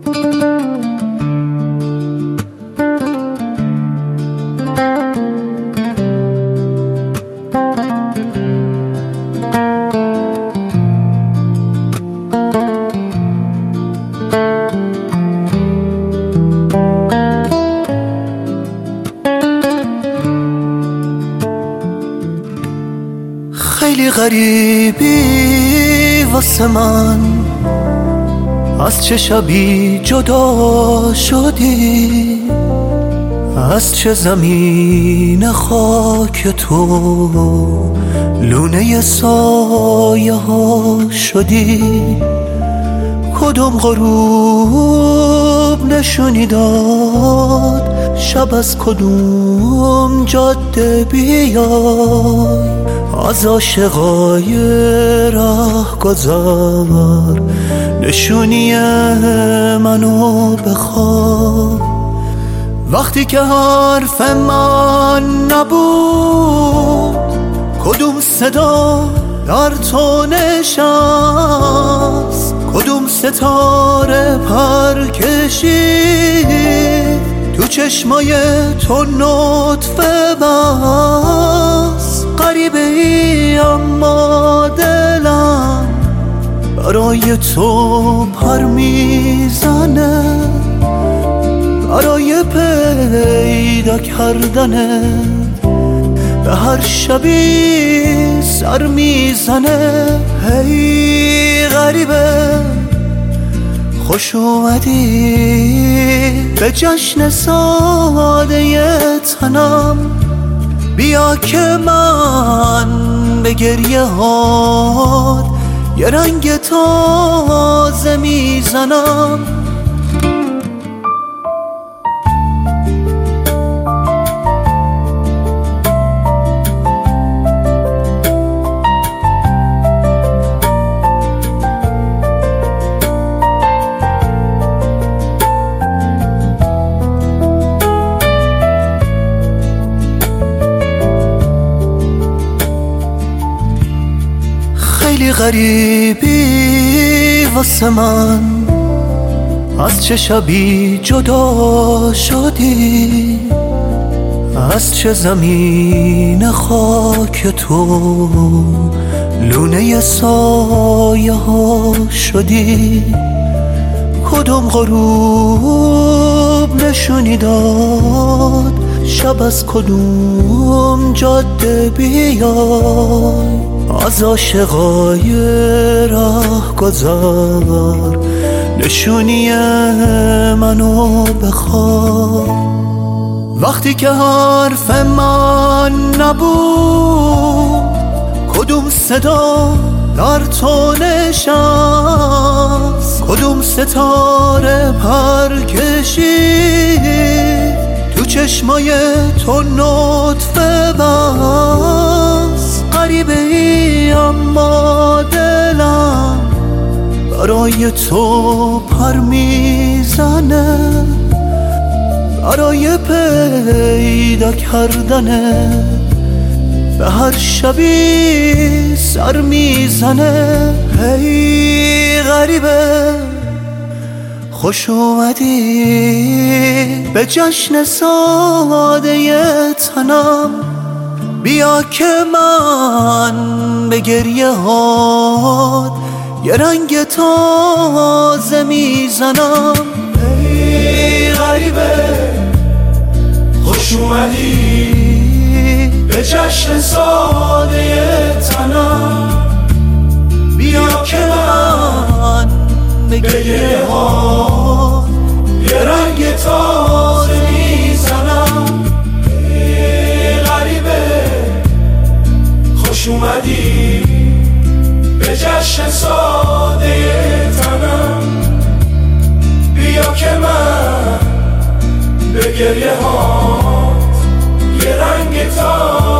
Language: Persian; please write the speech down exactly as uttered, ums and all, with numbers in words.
خیلی غریبی واسه من، از چه شبی جدا شدی، از چه زمین خاک تو لونه سایه ها شدی. کدوم غروب نشونی داد شب از کدوم جاده بیای، از عاشقای ره گذر نشونی منو بخواه. وقتی که حرف من نبود کدوم صدا در تو نشست، کدوم ستاره پر کشید تو چشمای تو نطفه بس. غریبه ای اما دلم برای تو پر میزنه، برای پیدا کردنه به هر شبی سر میزنه. هی غریبه خوش اومدی به جشن ساده تنم، بیا که من به گریه هات یه رنگ تازه میزنم. خیلی غریبی واسه من، از چه شبی جدا شدی، از چه زمین خاک تو لونه سایه ها شدی. کدوم غروب نشونی داد شب از کدوم جاده بیای، از عاشقای ره گذر نشونی منو بخواه. وقتی که حرف من نبود کدوم صدا در تو نشست، کدوم ستاره پر کشید تو چشمای تو نطفه بس. غریبه ای اما دلم برای تو پر میزنه، برای پیدا کردنه به هر شبی سر میزنه. هی غریبه خوش اومدی به جشن ساده تنم، بیا که من به گریه هات یه رنگ تازه میزنم. ای غریبه خوش اومدی به جشن ساده تنم، بیا که من به گریه هات یه رنگ تازه میزنم. ای غریبه خوش اومدی به جشن ساده تنم، بیا که من به گریه هات یه رنگ تازه